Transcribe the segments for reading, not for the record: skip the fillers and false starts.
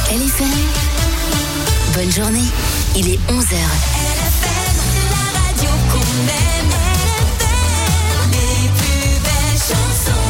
LFM. Bonne journée, il est 11h. LFM, la radio qu'on aime. LFM, les plus belles chansons.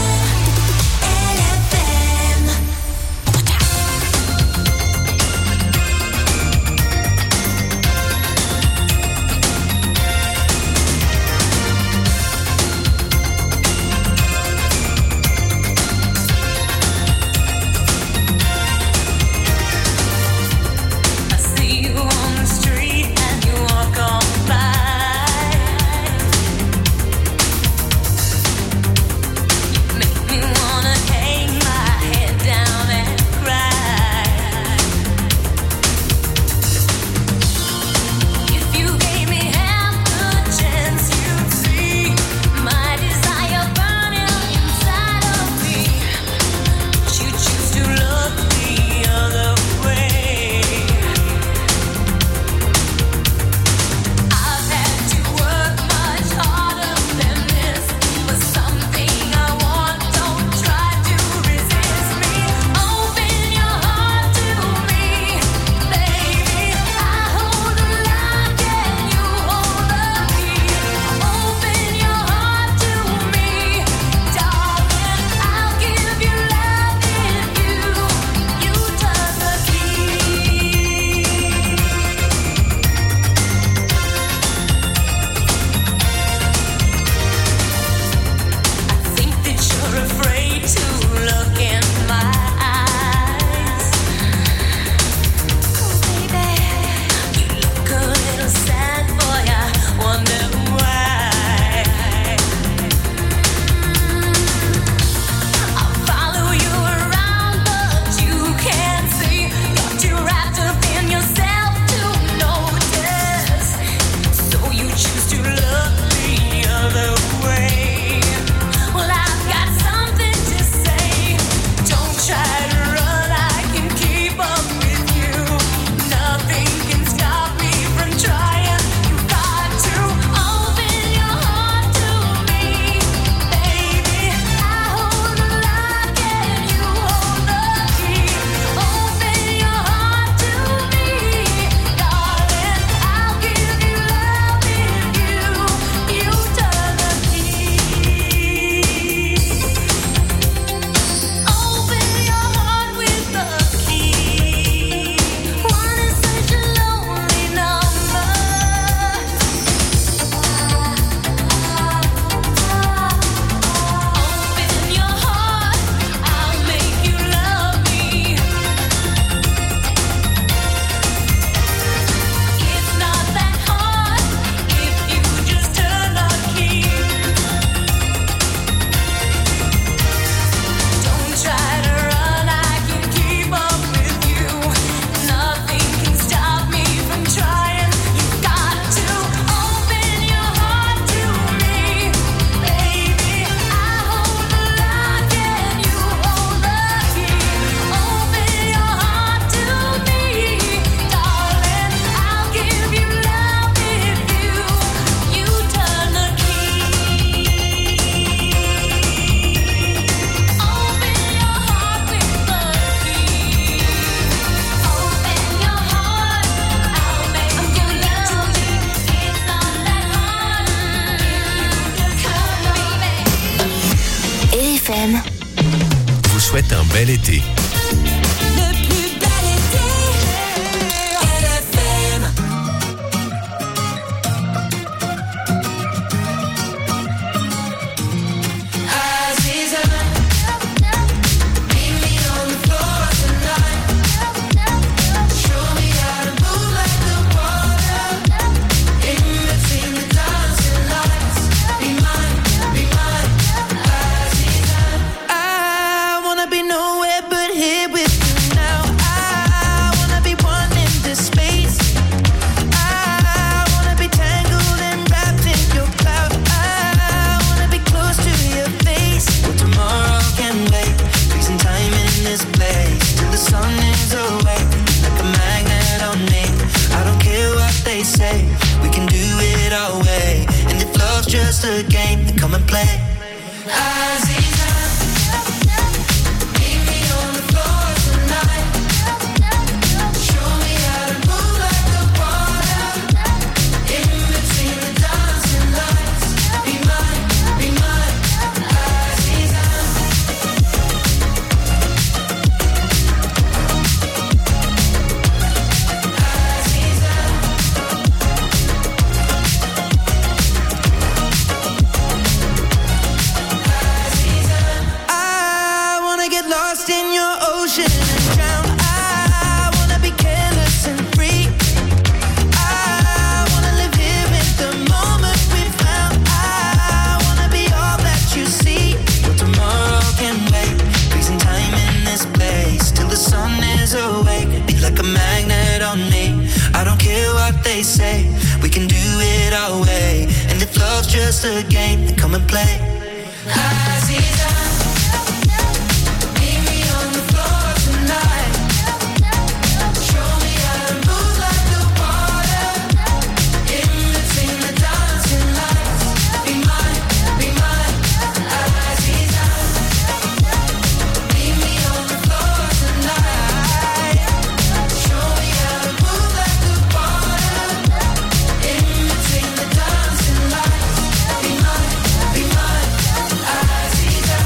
Vous souhaite un bel été. Be nowhere but magnet on me. I don't care what they say, we can do it our way. And if love's just a game, then come and play. Aziza, meet me on the floor tonight. Show me how to move like the water, in between the dancing lights. Be mine, Aziza. Meet me on the floor tonight. Show me how to move like the water, in between the dancing lights. Be mine, Aziza.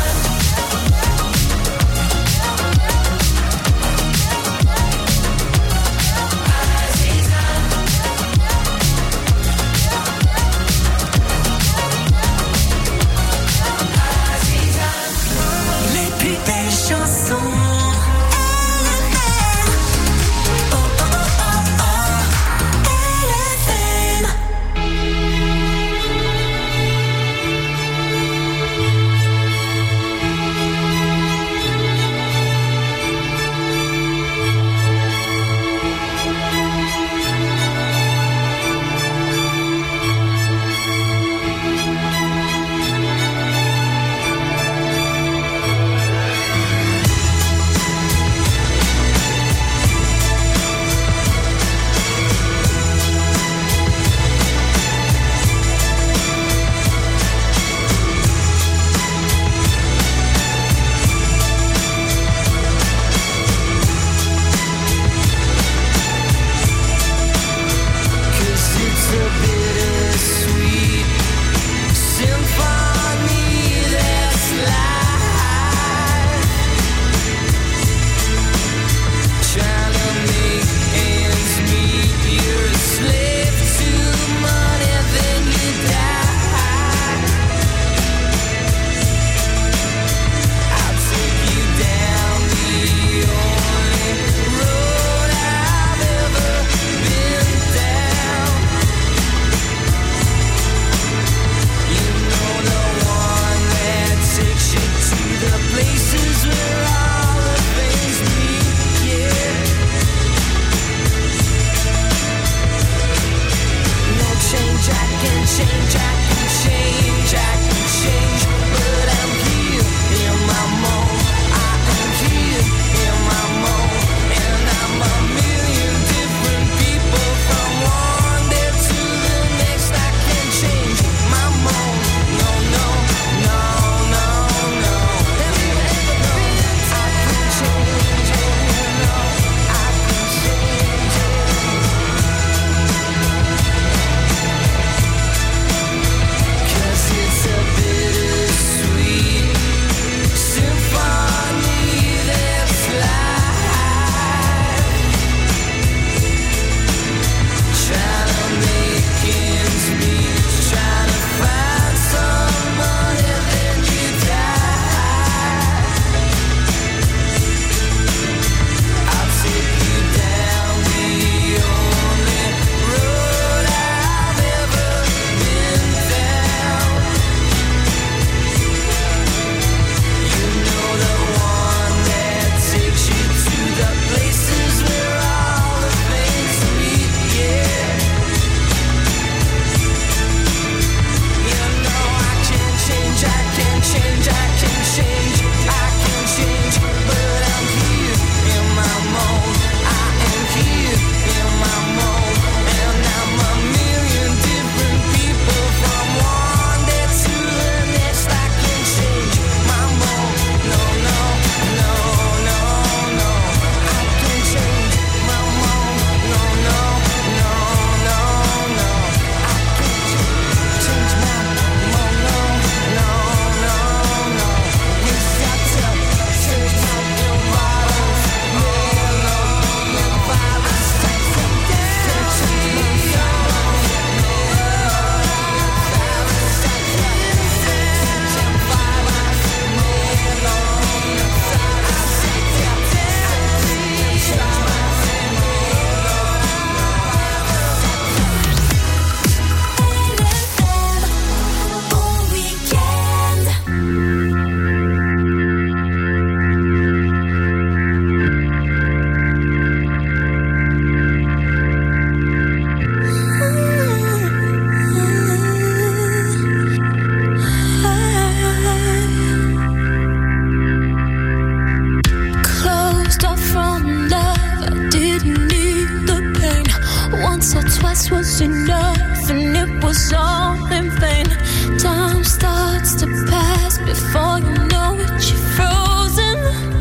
said twice was enough, and it was all in vain. Time starts to pass before you know it, you're frozen.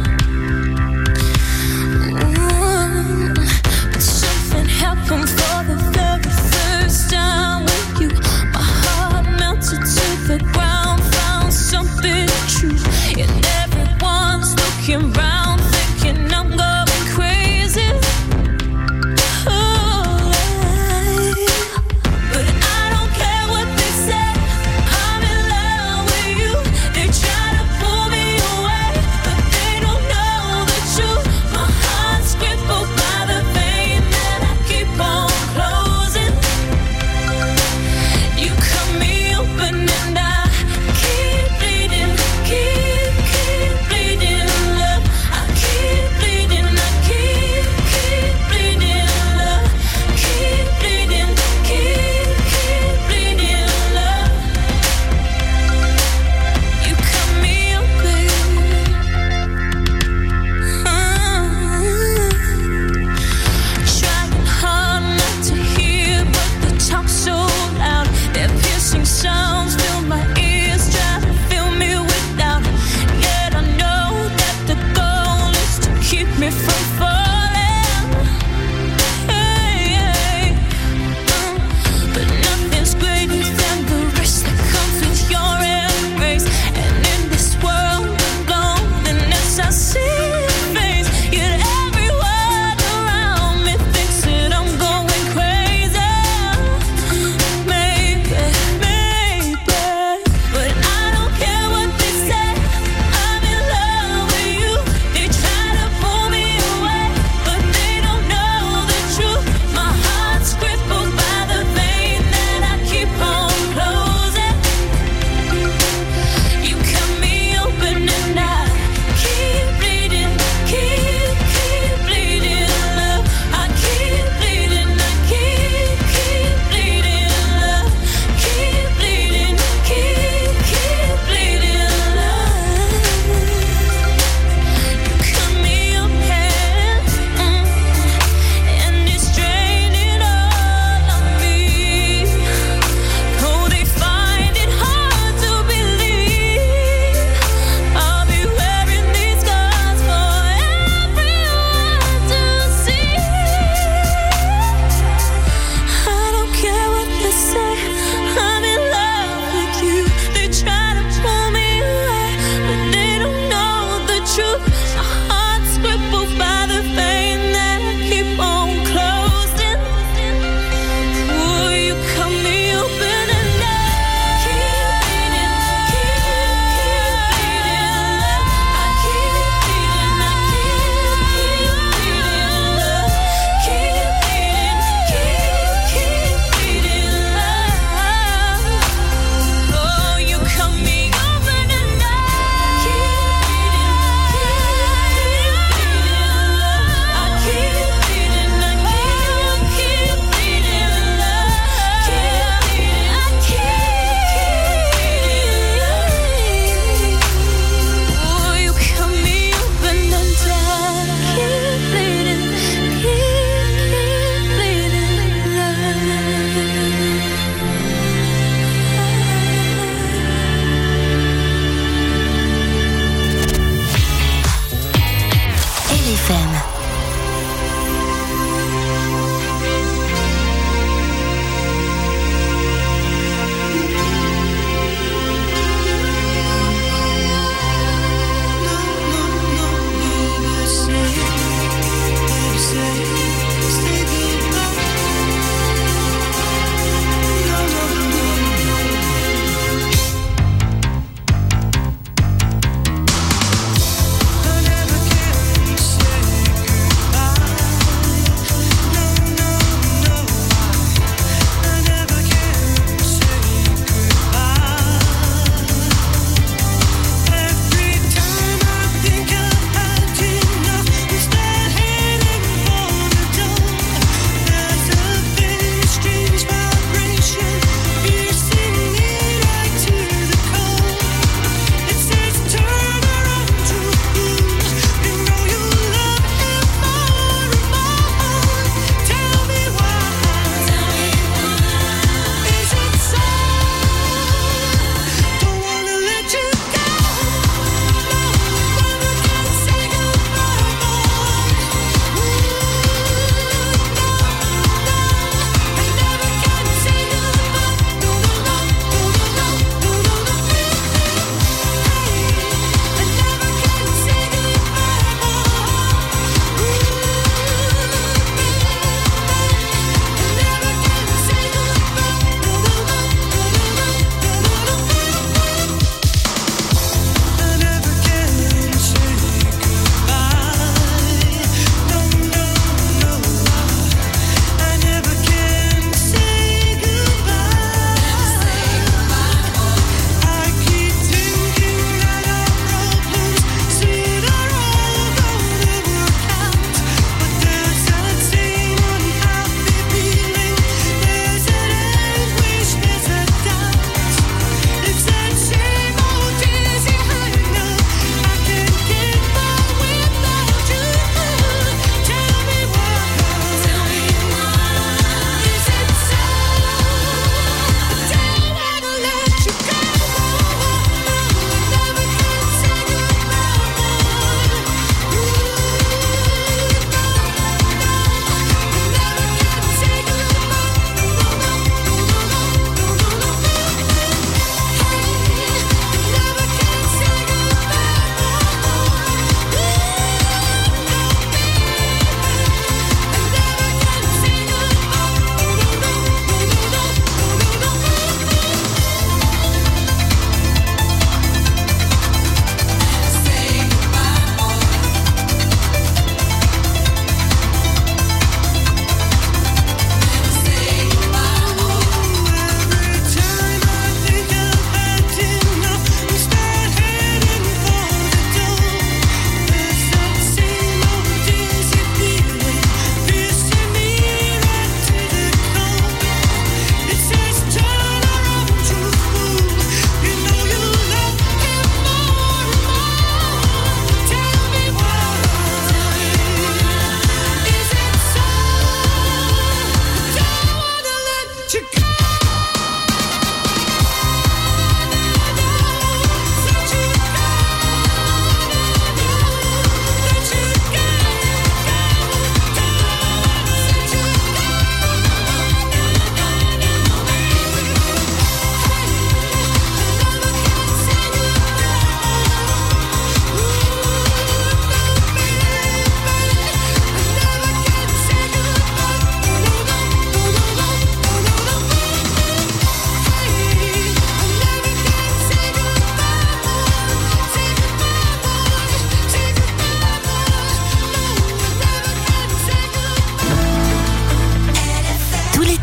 But something happened for the very first time with you. My heart melted to the ground, found something true, and everyone's looking round, thinking I'm going crazy. But I don't care what they say. I'm in love with you. They try to pull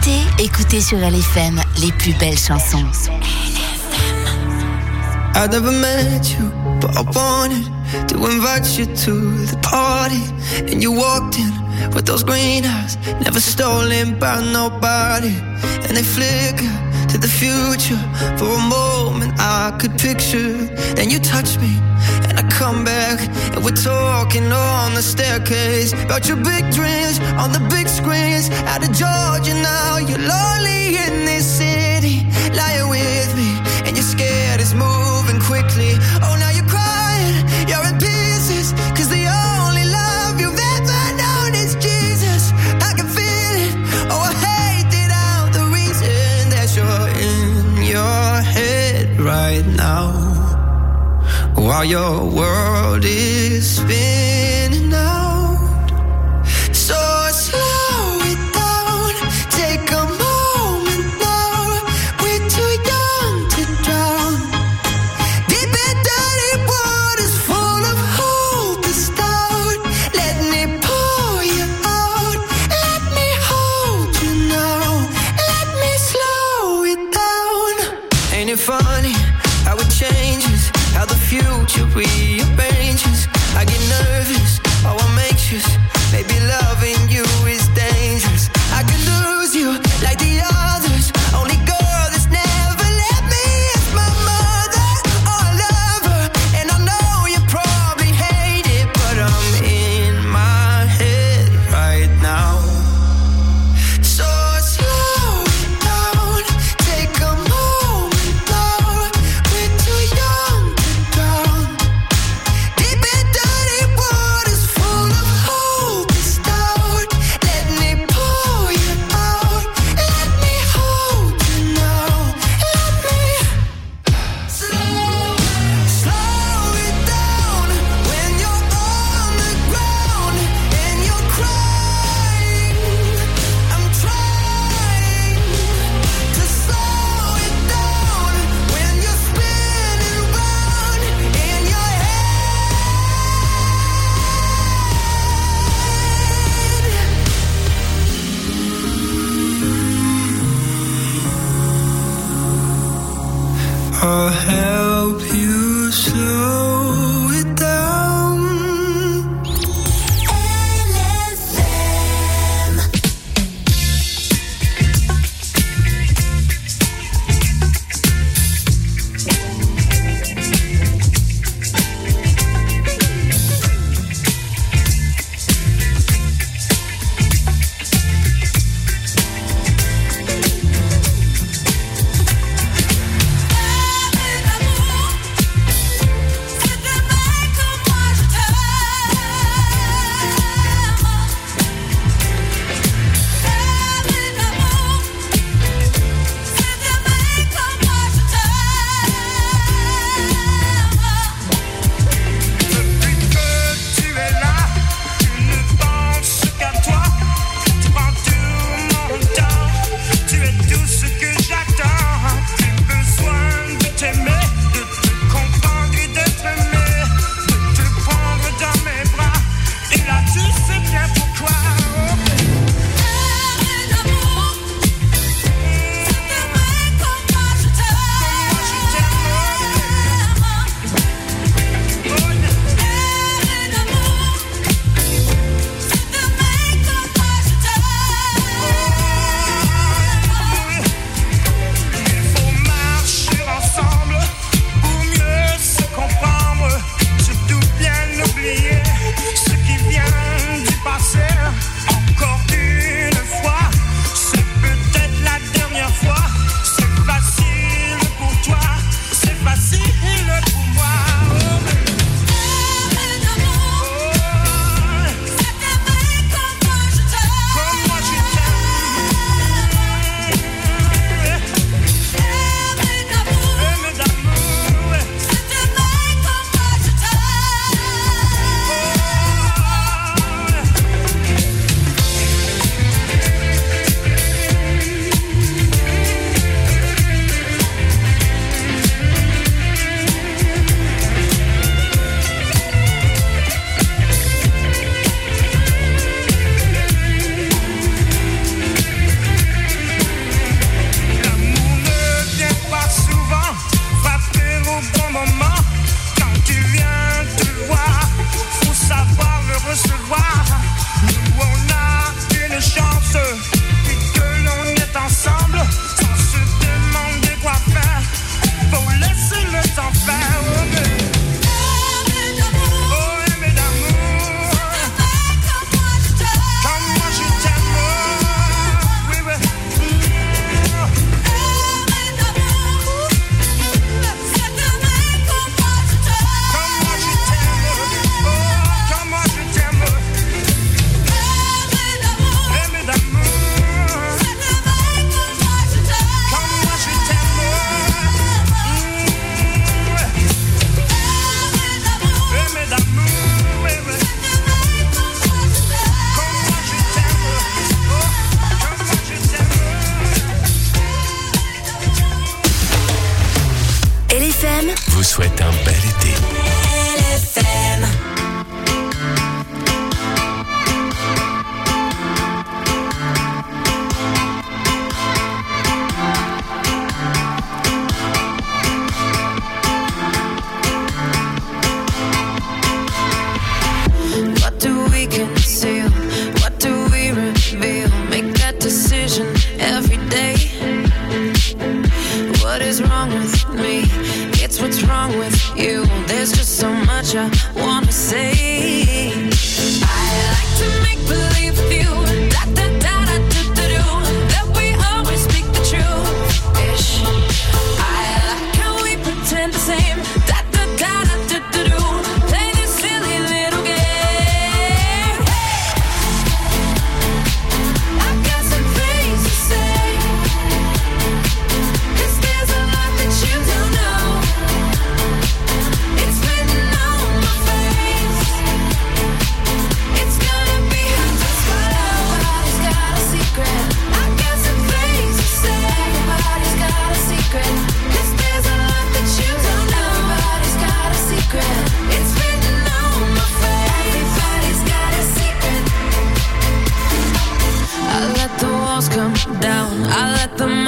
l'été, écoutez sur LFM les plus belles chansons. I never met you, but I wanted to invite you to the party. And you walked in with those green eyes, never stolen by nobody. And they flicker to the future. For a moment I could picture. Then you touch me and I come back, and we're talking on the staircase about your big dreams on the big screens. Out of Georgia now, you're lonely in this city, lying with me, and you're scared it's moving quickly. Oh, now you're crying, you're in pieces, 'cause the only love you've ever known is Jesus. I can feel it, oh, I hate it out, the reason that you're in your head right now, while your world is spinning out. So slow it down, take a moment now, we're together.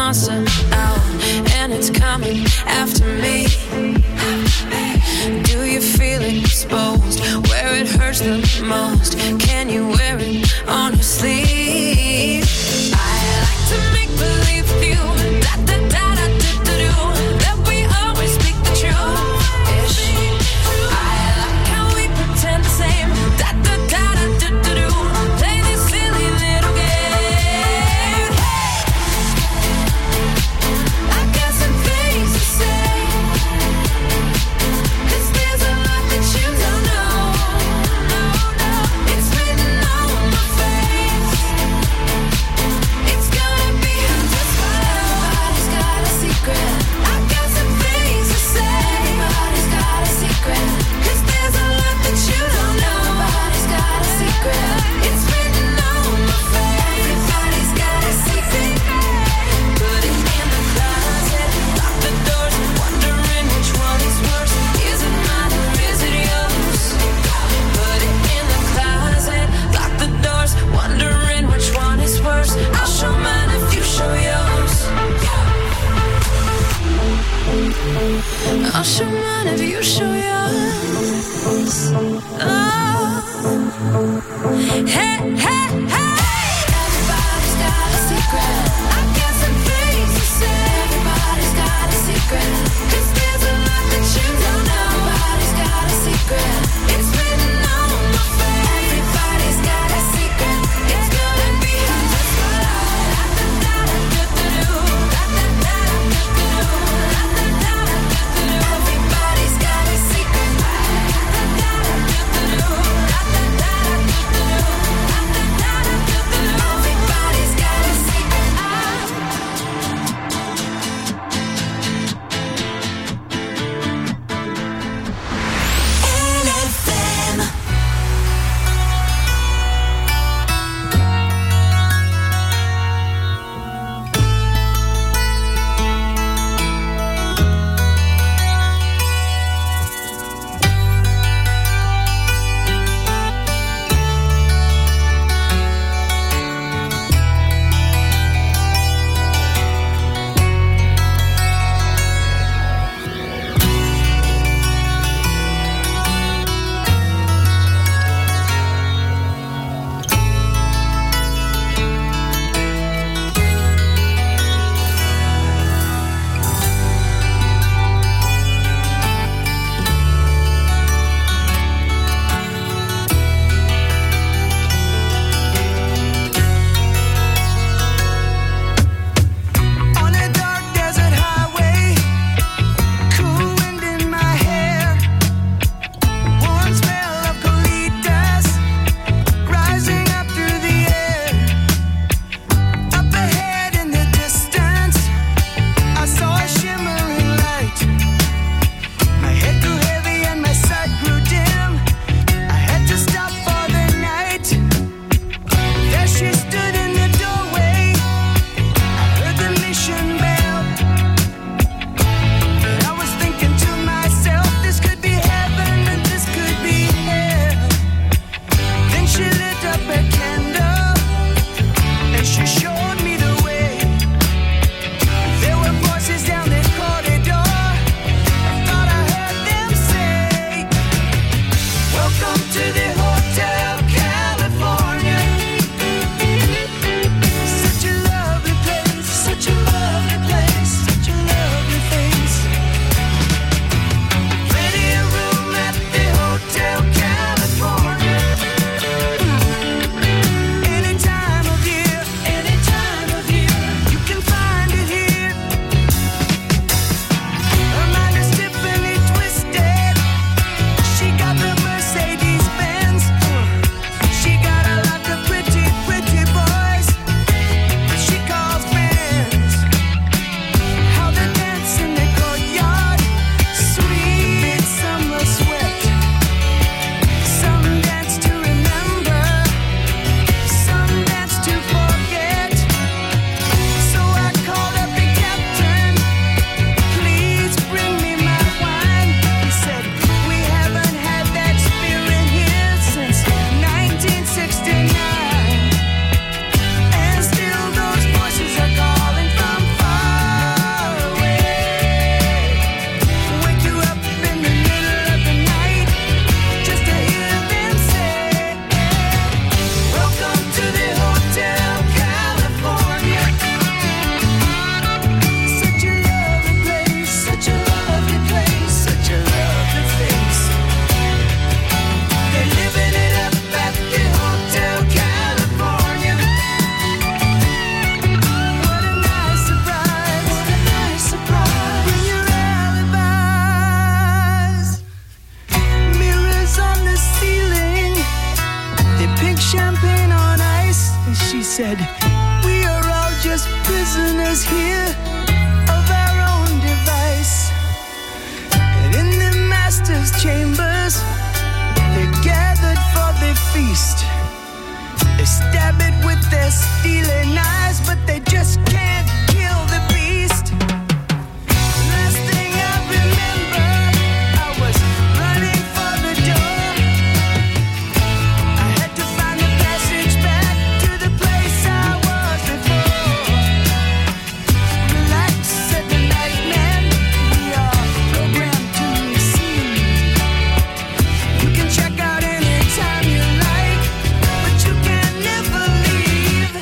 monster out, and it's coming after me. Do you feel it exposed where it hurts the most? Can you wear it on your sleeve? I like to make believe with you, da da da da da da do, that we always speak the truth. I like how we pretend the same, da da da da da da do, play this silly little game. I got some things to say, 'cause there's a lot that you don't know. No, no, it's written on my face. It's gonna be just fine. Everybody's got a secret. I got some things to say. Everybody's got a secret. 'Cause there's a lot that you don't know. Everybody's got a secret. It's written on my face. Everybody's got a secret. Put it in the closet, lock the doors, wondering which one is worse. Is it mine or is it yours? Put it in the closet, lock the doors, wondering which one is worse. I'll show mine if you show yours. I'll show mine if you show yours. Oh. Hey, hey, hey. Everybody's got a secret. I got some things to say. Everybody's got a secret. 'Cause there's a lot that you don't know. Everybody's got a secret. It's written on my face. Everybody's got a secret. It's gonna be just fine. Everybody's got a secret. said, we are all just prisoners here of our own device. And in the master's chambers, they're gathered for the feast. They stab it with their stealing eyes, but they just can't kill the beast. Last thing I remember, I was running for the door. I had to find the passage back to the place I was before. Relax, said the night man, we are programmed to receive. You can check out anytime you like, but you can never leave.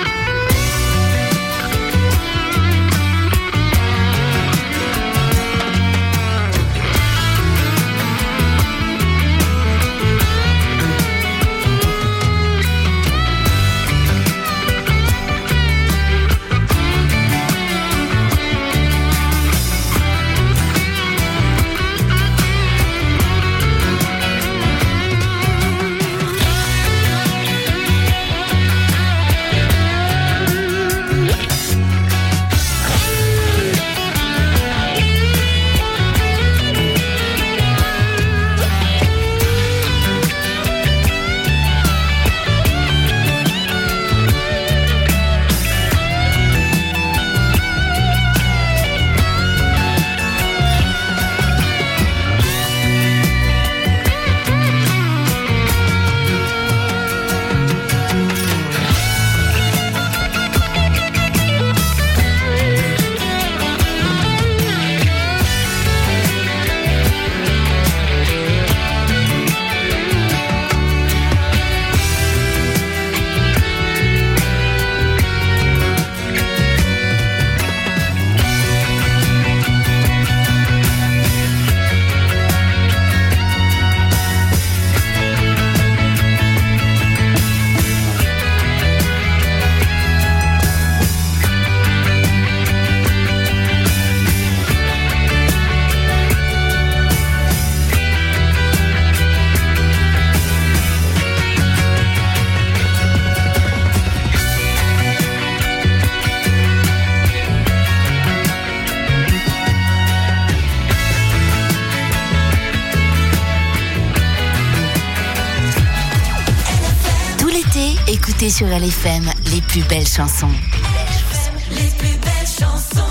Écoutez sur LFM les plus belles chansons. Les plus belles chansons.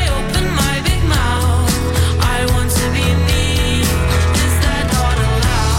Is that not allowed?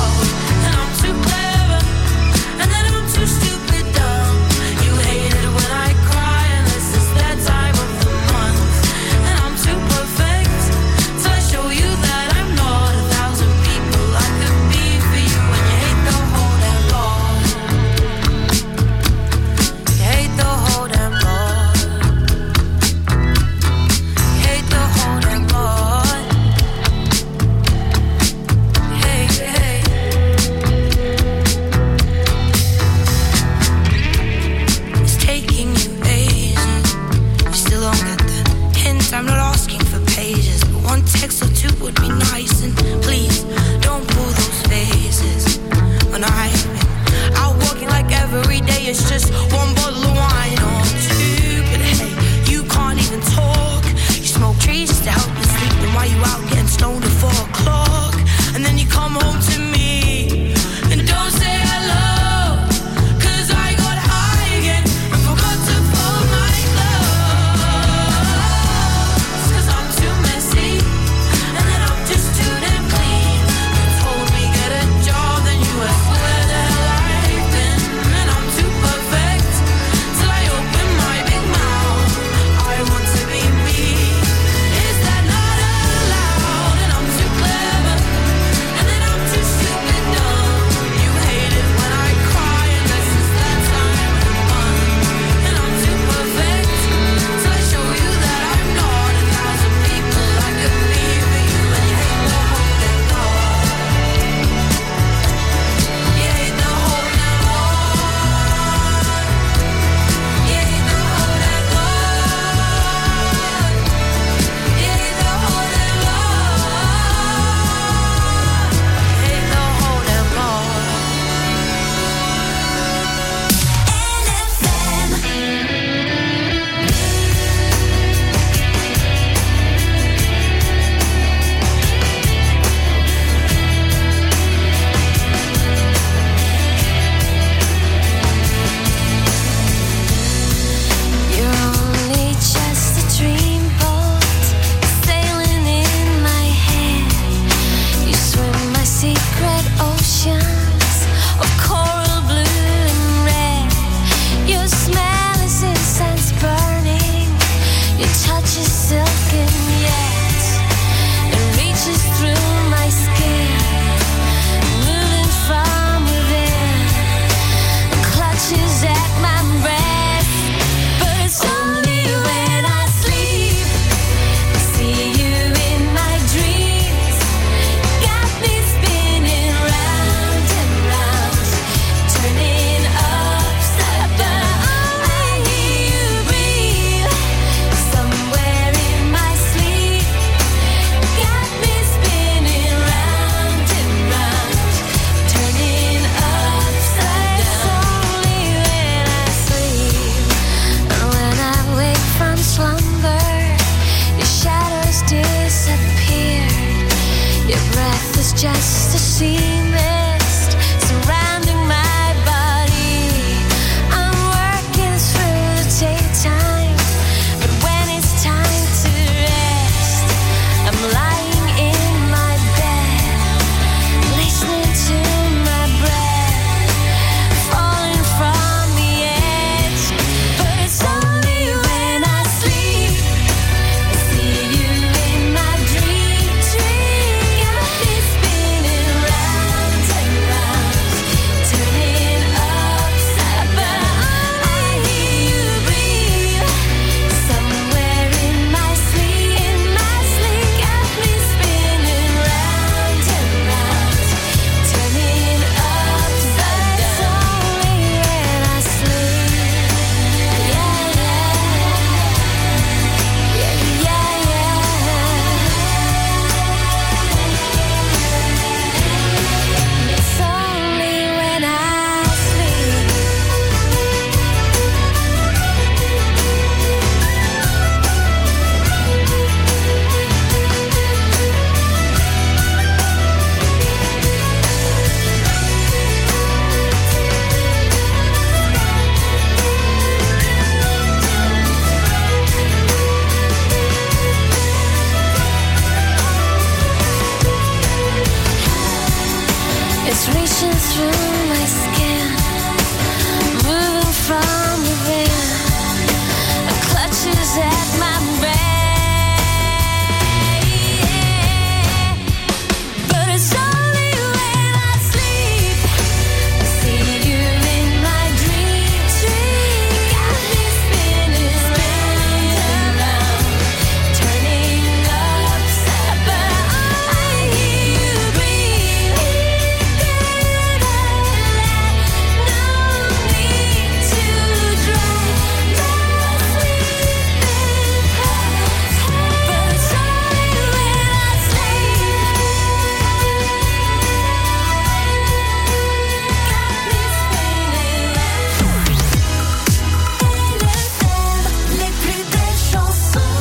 It's reaching through my skin, moving from within. It clutches at my brain. But it's only when I sleep I see you in my dreams. Got me spinning around, turning upside, but I hear you breathe. No need to drive my sleeping past, but it's only when I sleep. Les plus belles chansons.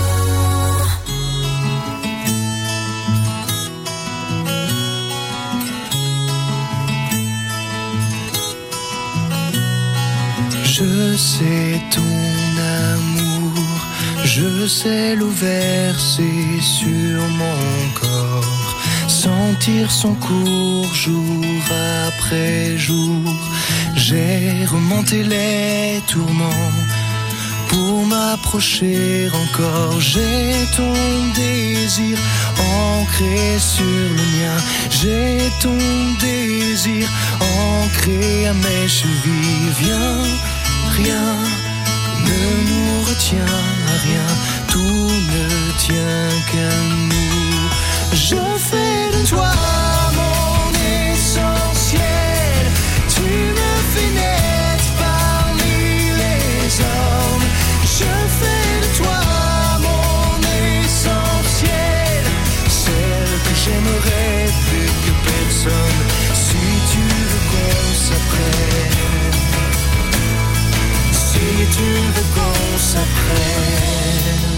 Je sais ton amour, je sais l'eau versée sur mon corps, sentir son cours jour après jour. J'ai remonté les tourments pour m'approcher encore. J'ai ton désir ancré sur le mien. J'ai ton désir ancré à mes chevilles. Viens, rien ne nous retient à rien. Tout ne tient qu'à nous. Je fais de toi mon essentiel. Tu me fais naître parmi les hommes. Je fais de toi mon essentiel, celle que j'aimerais plus que personne. Si tu veux qu'on s'apprenne, si tu veux qu'on s'apprenne.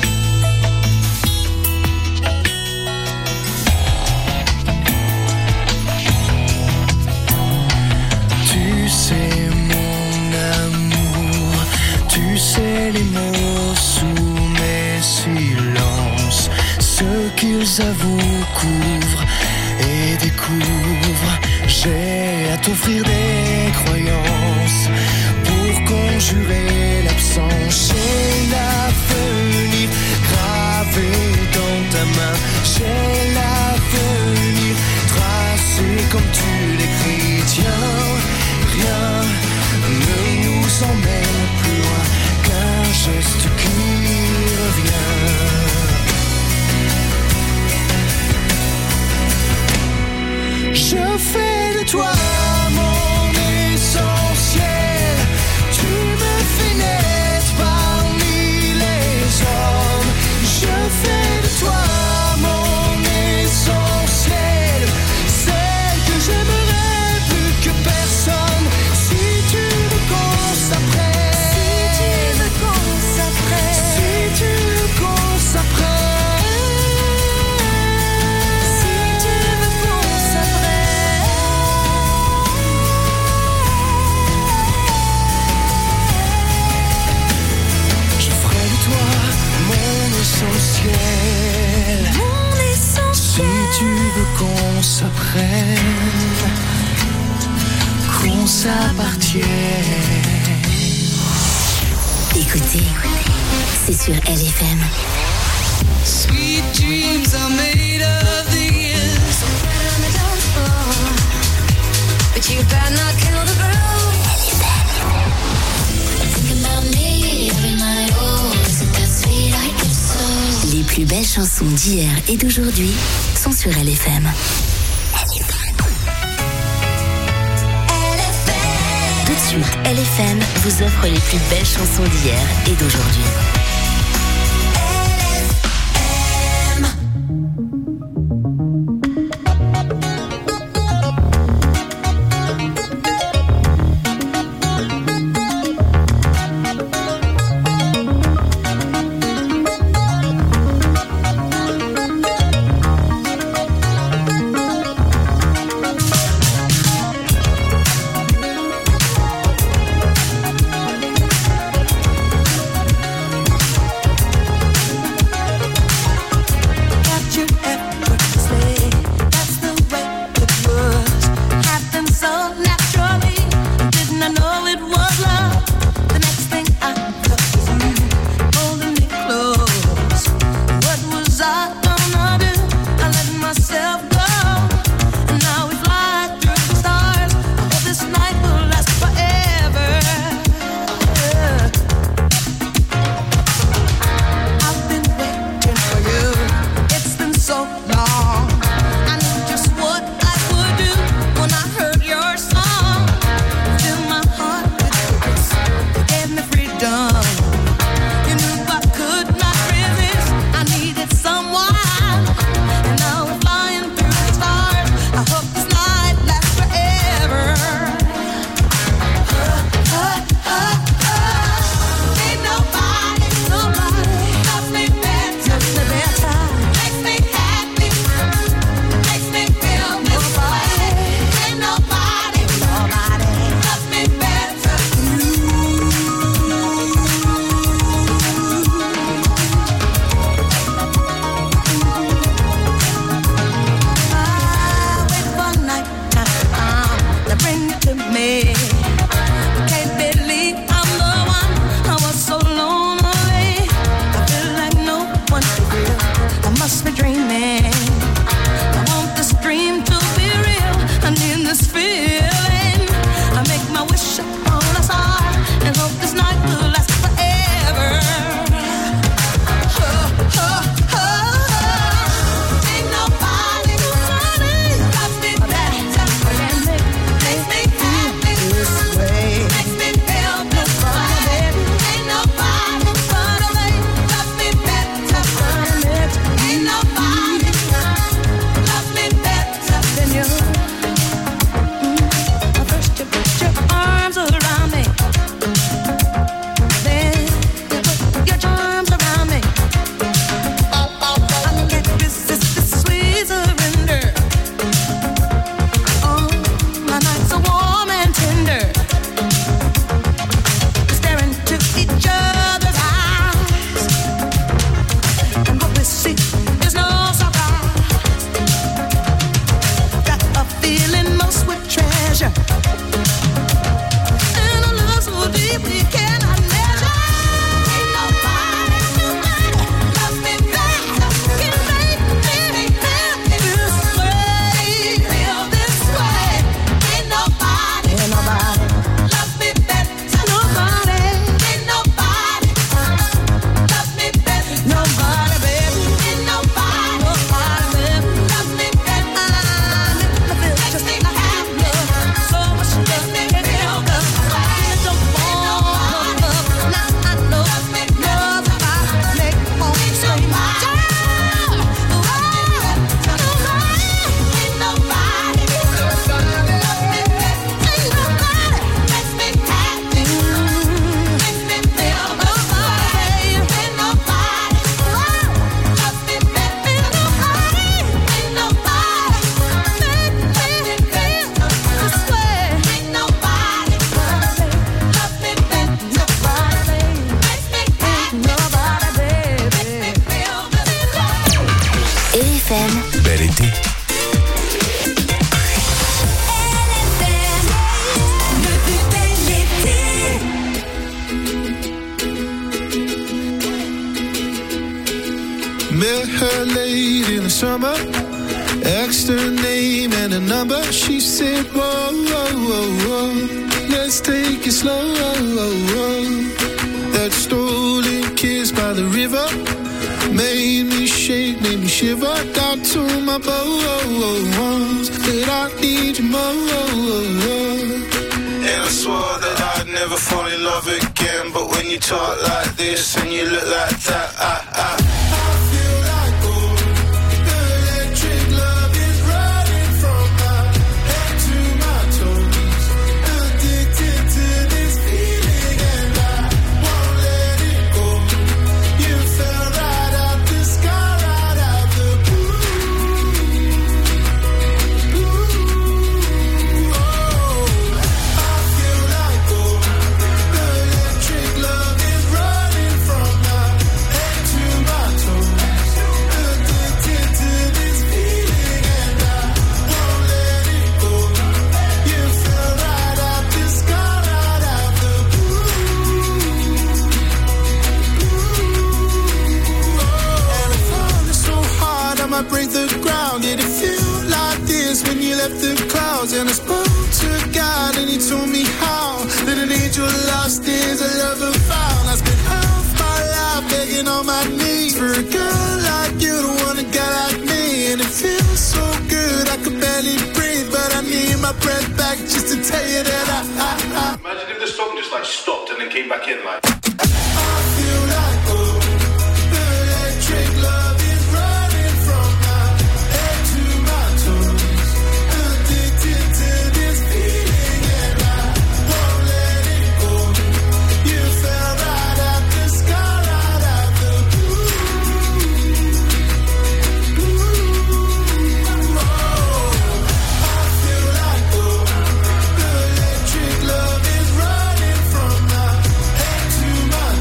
Tu sais mon amour, tu sais les mots sous mes silences, ce qu'ils avouent, couvrent et découvrent. J'ai à t'offrir des croyances pour conjurer l'absence. J'ai l'avenir gravé dans ta main. J'ai l'avenir tracé comme tu l'écris. Tiens, rien ne nous emmène plus loin qu'un geste qui revient. Je fais de toi mon essentiel. Tu me fais naître parmi les hommes. Je fais de toi mon essentiel, celle que j'aimerais plus que personne. Si tu veux qu'on s'apprenne, si tu veux qu'on s'apprenne, si tu veux qu'on s'apprenne, si tu veux qu'on s'apprenne. Je ferai de toi mon essentiel, Mon essentiel. si tu veux qu'on s'apprenne, qu'on s'appartienne. Écoutez, c'est sur LFM. Sweet dreams are made of these. But you better not kill the groove. Think about me every night. Oh, is it that sweet I get so. Les plus belles chansons d'hier et d'aujourd'hui sont sur LFM. Tout de suite, LFM vous offre les plus belles chansons d'hier et d'aujourd'hui. feeling. I make my wish upon a star and hope this night will last forever. Ain't nobody loves me better than makes me happy this way. Makes me feel this way. Ain't nobody loves me better. Ain't nobody loves me better than you. First you put your arms around me, then you put your arms around me. I can't resist this sweet surrender. Oh, my nights are warm and tender. Staring into each other's eyes, and what we see is no surprise. Got a feeling most would treasure, and a love so deep we cannot measure. Ain't nobody loves me better. Can make me feel this way. Feel this way. Ain't nobody loves me better. Nobody. Ain't nobody loves me better. Nobody, baby. Ain't nobody loves me better. Makes me happy. So much love me feel the way. Don't want love. Now I know love I make home so much. Ain't nobody loves me better. Ain't nobody makes me happy. Makes me feel the way. Ain't nobody loves me better. Ain't nobody make me feel this way. Ain't nobody loves me better. Nobody makes me happy. Nobody, baby, makes me feel this way. LFM, Bel été. Le plus bel été. Met her late in the summer, asked her name and a number. She said, whoa, whoa, whoa, whoa, let's take it slow. That stolen kiss by the river made me shake, made me shiver. Down to my bones that I need you more. And I swore that I'd never fall in love again. But when you talk like this and you look like that, I feel like gold. The electric love is running from my head to my toes. Addicted to this feeling and I won't let it go. You fell right out the sky, right out the blue. Oh, I feel like gold. The electric love is running from my head to my toes. Addicted to this feeling and I won't let it go. You fell right out the sky, right out the blue. And I found it so hard I might break the ground. Did it feel like this when you left the clouds? And I spoke to God and he told me how that an angel lost is a lover found. I spent half my life begging on my knees for a girl like you to want a guy like me. And it feels so good I could barely breathe, but I need my breath back just to tell you that I Imagine if the song just like stopped and then came back in like. I feel like gold. The electric love is running from my head to my toes. Addicted to this feeling and I won't let it go. You fell right out the sky, right out the blue. Oh, I feel like gold. The electric love is running from my head to my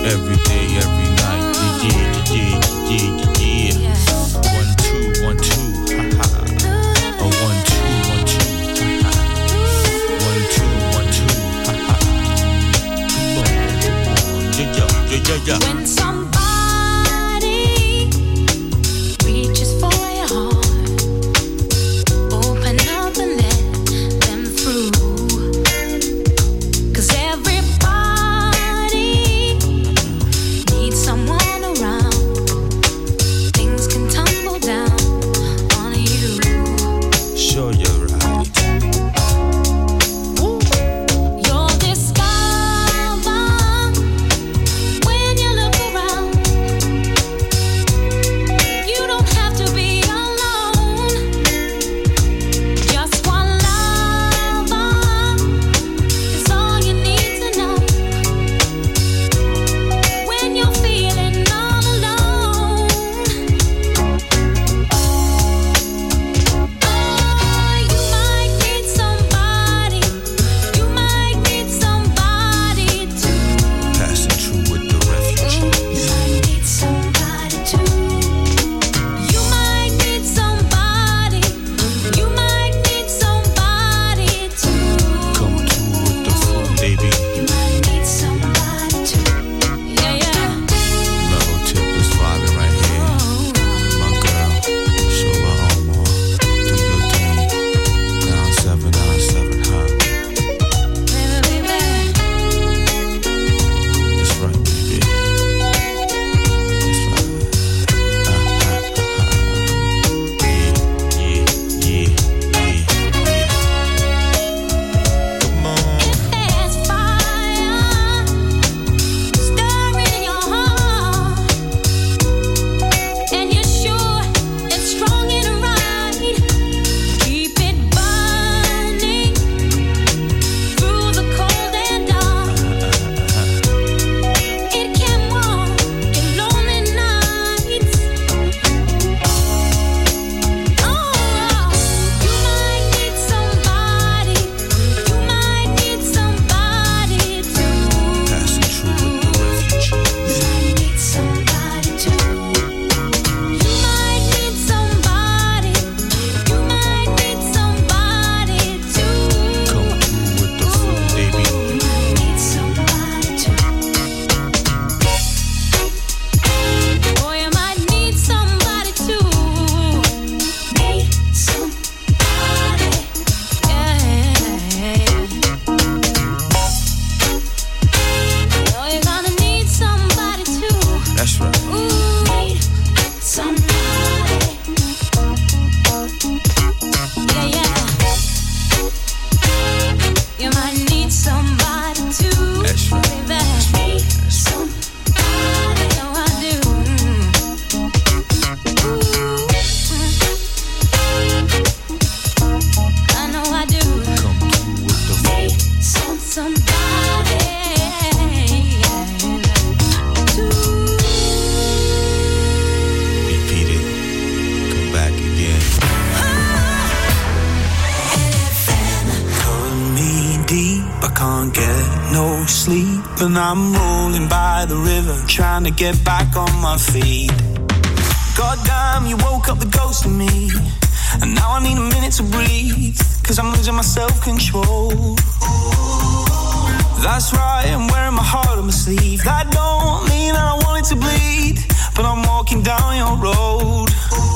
every day, every night. Yeah. 1 2 1 2, ha ha. Oh 1 2 1 2, ha ha. 1 2 1 2, ha ha. Come on, yeah. When somebody reaches for your heart, open up and let them through. 'Cause everybody needs someone around. Things can tumble down on you. Sure you're right. You'll discover when you look around. You don't have to be alone. Just one lover is all you need to know. When you're feeling all alone, you might need somebody. You might need somebody to. Passing through with the refugees. You might need somebody too. You might need somebody. You might need somebody too. Come through with the food, baby. You might need somebody too. Yeah. Mellow tip is vibing right here. My girl, show her Omar. Do your thing. 9797, huh? Baby. That's right, baby. That's right. Yeah. Come on. There's fire stirring in your heart, and you're sure it's strong and right. Keep it burning through the cold and dark. It can warm your lonely nights. You might need somebody. You might need somebody too. Passing through with the refugees. You might need somebody too. You might need somebody. You might need somebody too. Come through with the food, baby. You might need somebody too. Boy, you might need somebody too. Need somebody. Yeah. Oh, you're gonna need somebody too. That's right. Ooh, need somebody. Yeah. You might need somebody too. That's right. Baby. Need somebody. No, I do. I know I do. Come through with the food. Need somebody. Repeat it. Come back again. Cut me deep, I can't get no sleep, and I'm rolling by the river, trying to get back on my feet. Goddamn, you woke up the ghost in me, and now I need a minute to breathe, 'cause I'm losing my self-control. That's right, I'm wearing my heart on my sleeve. That don't mean I don't want it to bleed, but I'm walking down your road.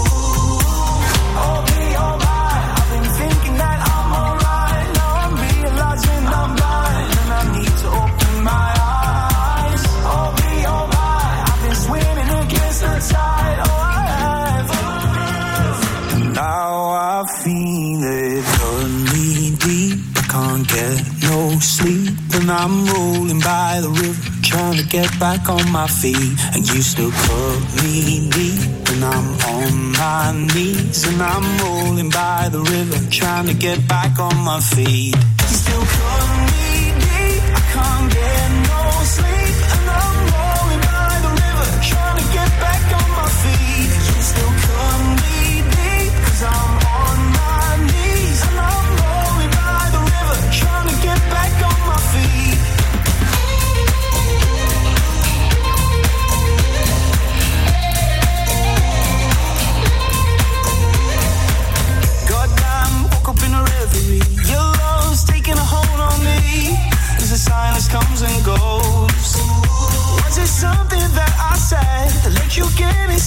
I'll be alright, I've been thinking that I'm alright. Now I'm realizing I'm blind, and I need to open my eyes. I'll be alright, I've been swimming against the tide. Oh, I have. And now I feel it, cut me deep, I can't get no sleep, and I'm rolling by the river, trying to get back on my feet. And you still cut me deep, and I'm on my knees, and I'm rolling by the river, trying to get back on my feet. You still cut me deep, I can't get no sleep, and I'm rolling by the river, trying to get back on my feet. You still cut me deep, 'cause I'm on my knees, and I'm rolling by the river, trying to get back on my feet.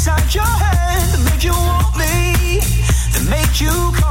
inside your head that made you want me, that made you